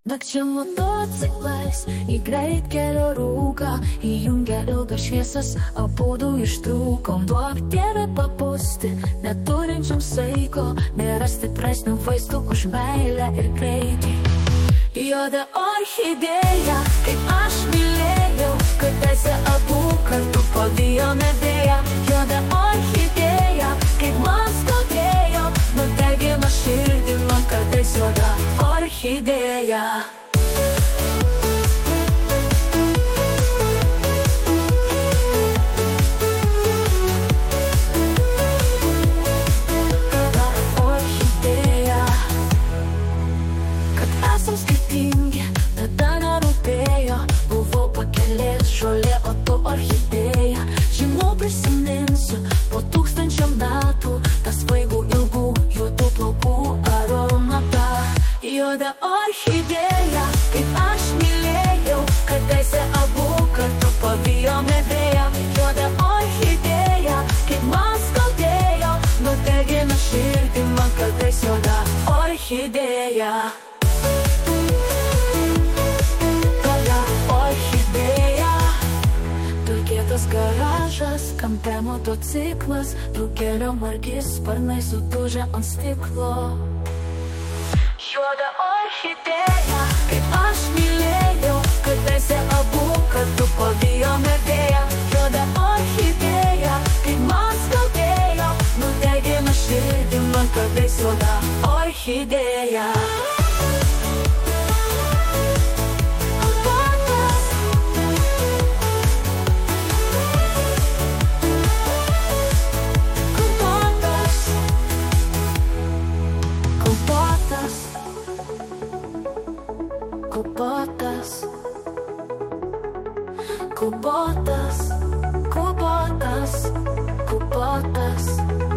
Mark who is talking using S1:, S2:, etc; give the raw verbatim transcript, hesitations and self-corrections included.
S1: Nakčia motociklais į greitkelio rūką įjungia ilgas šviesas, abudu ištrūkom. Duok Dieve papūsti neturinčiam saiko, nėra stipresnių vaistų už meilę ir greitį. Juoda orchidėja, kaip aš mylėjau, kadaise abu kartu pavijome vėją. Juoda orchidėja, kaip man skaudėjo, nudegino širdį man kartais juoda orchidėja. Orchidėja, žinau prisiminsiu po tūkstančio metų tas svaigų ilgų juodų plaukų aromatą. Juoda orchidėja, kaip aš mylėjau, kadaise abu kartu pavijome vėją. Juoda orchidėja, kaip man skaudėjo, nudegino širdį man kartais juoda orchidėja. Garažas, kampe motociklas, drugelio margi sparnai sudužę ant stiklo. Juoda orchidėja, kaip aš mylėjau, kadaise abu kartu pavijome vėją. Juoda orchidėja, kaip man skaudėjo, nudegino širdį man kartais juoda orchidėja. Kubotas, kubotas,